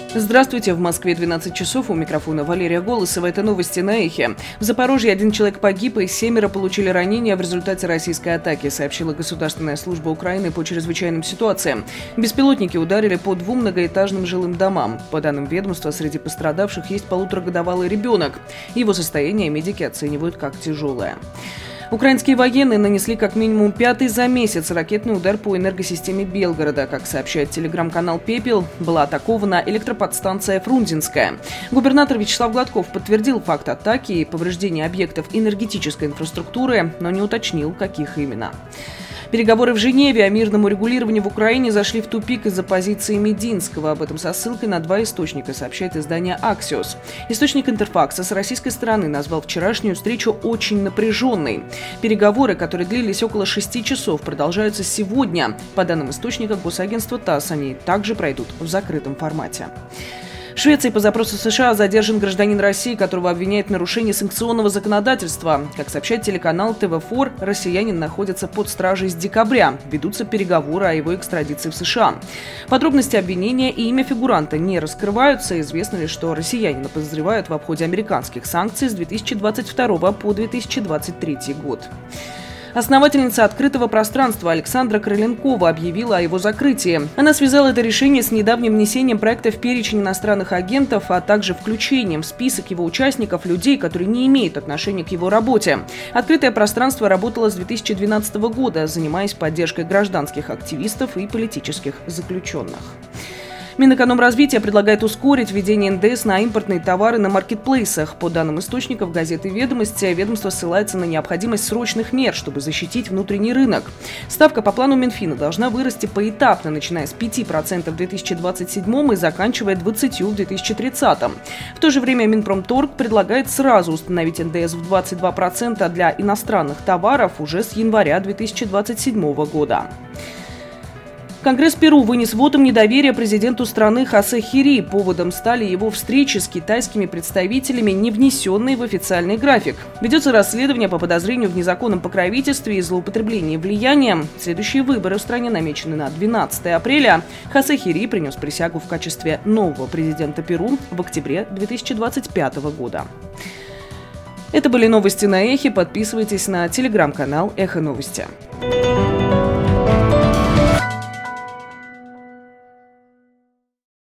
Здравствуйте, в Москве 12 часов, у микрофона Валерия Голосова. Это новости на Эхе. В Запорожье 1 человек погиб и 7 получили ранения в результате российской атаки, сообщила Государственная служба Украины по чрезвычайным ситуациям. Беспилотники ударили по 2 многоэтажным жилым домам. По данным ведомства, среди пострадавших есть 1,5-годовалый ребенок. Его состояние медики оценивают как тяжелое. Украинские военные нанесли как минимум 5-й за месяц ракетный удар по энергосистеме Белгорода. Как сообщает телеграм-канал «Пепел», была атакована электроподстанция Фрунзенская. Губернатор Вячеслав Гладков подтвердил факт атаки и повреждения объектов энергетической инфраструктуры, но не уточнил, каких именно. Переговоры в Женеве о мирном урегулировании в Украине зашли в тупик из-за позиции Мединского. Об этом со ссылкой на 2 источника сообщает издание «Аксиос». Источник Интерфакса с российской стороны назвал вчерашнюю встречу очень напряженной. Переговоры, которые длились около 6 часов, продолжаются сегодня. По данным источника госагентства ТАСС, они также пройдут в закрытом формате. В Швеции по запросу США задержан гражданин России, которого обвиняют в нарушении санкционного законодательства. Как сообщает телеканал ТВ4, россиянин находится под стражей с декабря. Ведутся переговоры о его экстрадиции в США. Подробности обвинения и имя фигуранта не раскрываются. Известно лишь, что россиянина подозревают в обходе американских санкций с 2022 по 2023 год. Основательница «Открытого пространства» Александра Крыленкова объявила о его закрытии. Она связала это решение с недавним внесением проекта в перечень иностранных агентов, а также включением в список его участников людей, которые не имеют отношения к его работе. «Открытое пространство» работало с 2012 года, занимаясь поддержкой гражданских активистов и политических заключенных. Минэкономразвития предлагает ускорить введение НДС на импортные товары на маркетплейсах. По данным источников газеты «Ведомости», ведомство ссылается на необходимость срочных мер, чтобы защитить внутренний рынок. Ставка по плану Минфина должна вырасти поэтапно, начиная с 5% в 2027 и заканчивая 20% в 2030. В то же время Минпромторг предлагает сразу установить НДС в 22% для иностранных товаров уже с января 2027 года. Конгресс Перу вынес вотум недоверия президенту страны Хосе Хири. Поводом стали его встречи с китайскими представителями, не внесенные в официальный график. Ведется расследование по подозрению в незаконном покровительстве и злоупотреблении влиянием. Следующие выборы в стране намечены на 12 апреля. Хосе Хири принес присягу в качестве нового президента Перу в октябре 2025 года. Это были новости на Эхе. Подписывайтесь на телеграм-канал «Эхо Новости».